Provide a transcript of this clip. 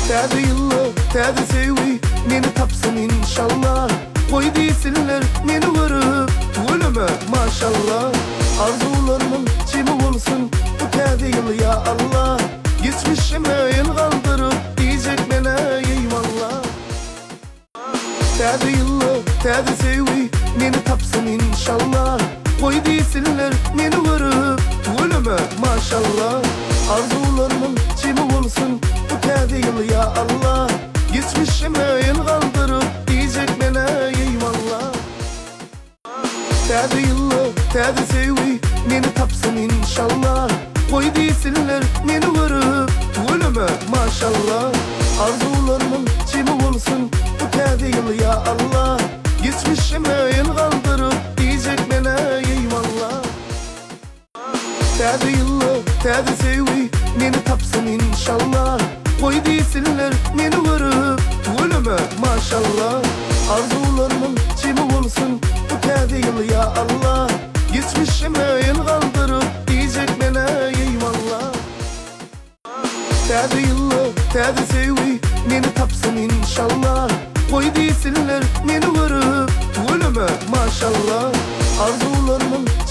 Täze ýylly, täze sevgi meni tapsyn inşallah. Goý diýsinler meni görüp, ölüme maşallah. Arzularymyň çimi bolsun bu täze ýyl ya Allah. Geçmişime el galdyryp diýjek mene eyvallah. Täze ýylly, täze sevgi meni tapsyn inşallah. Goý diýsinler meni görüp, ölüme maşallah. Arzularymyň çimi bolsun bu täze ýyl ya Allah. Geçmişime el galdyryp diýjek mene eyvallah. Täze ýylly, täze sevgi meni tapsyn inşallah. Goý diýsinler meni görüp, ölüme maşallah. Arzularymyň çimi bolsun bu täze ýyl ya Allah. Geçmişime el galdyryp diýjek mene eyvallah. Täze ýylly, täze sevgi meni tapsyn inşallah. Goý diýsinler meni görüp, ölüme maşallah. Arzularymyň çimi bolsun bu täze ýyl ya Allah. Geçmişime el galdyryp diýjek mene eyvallah. Täze ýylly, täze sevgi meni tapsyn inşallah. Goý diýsinler meni görüp, ölüme maşallah. Arzularymyň